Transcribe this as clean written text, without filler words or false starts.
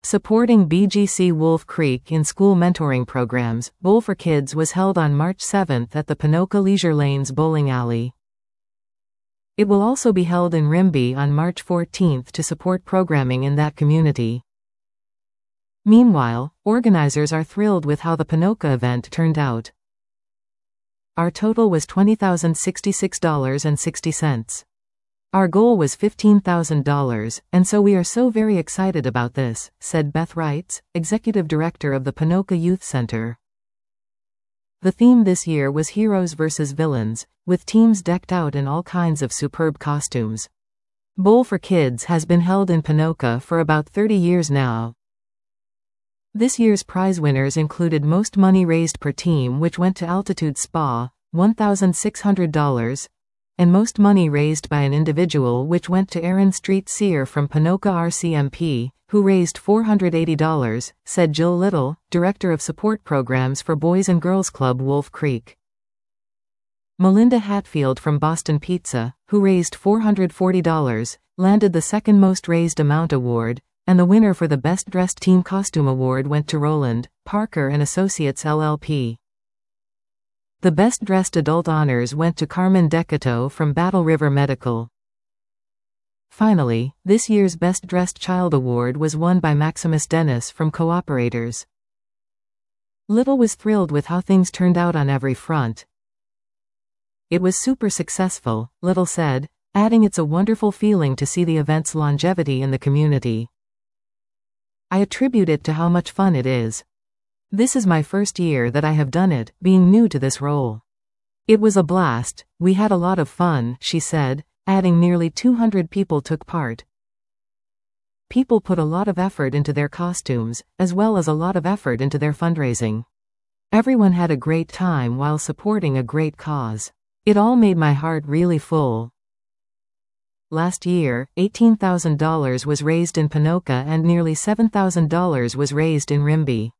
Supporting BGC Wolf Creek in school mentoring programs, Bowl for Kids was held on March 7 at the Ponoka Leisure Lanes Bowling Alley. It will also be held in Rimbey on March 14 to support programming in that community. Meanwhile, organizers are thrilled with how the Ponoka event turned out. Our total was $20,066.60. Our goal was $15,000, and so we are so very excited about this, said Beth Wrights, executive director of the Ponoka Youth Center. The theme this year was Heroes vs. Villains, with teams decked out in all kinds of superb costumes. Bowl for Kids has been held in Ponoka for about 30 years now. This year's prize winners included most money raised per team, which went to Altitude Spa, $1,600, and most money raised by an individual, which went to Aaron Street Sear from Ponoka RCMP, who raised $480, said Jill Little, Director of Support Programs for Boys and Girls Club Wolf Creek. Melinda Hatfield from Boston Pizza, who raised $440, landed the second most raised amount award, and the winner for the Best Dressed Team Costume Award went to Roland Parker and Associates LLP. The Best Dressed Adult honors went to Carmen Decato from Battle River Medical. Finally, this year's Best Dressed Child Award was won by Maximus Dennis from Cooperators. Little was thrilled with how things turned out on every front. It was super successful, Little said, adding it's a wonderful feeling to see the event's longevity in the community. I attribute it to how much fun it is. This is my first year that I have done it, being new to this role. It was a blast, we had a lot of fun, she said, adding nearly 200 people took part. People put a lot of effort into their costumes, as well as a lot of effort into their fundraising. Everyone had a great time while supporting a great cause. It all made my heart really full. Last year, $18,000 was raised in Ponoka and nearly $7,000 was raised in Rimbey.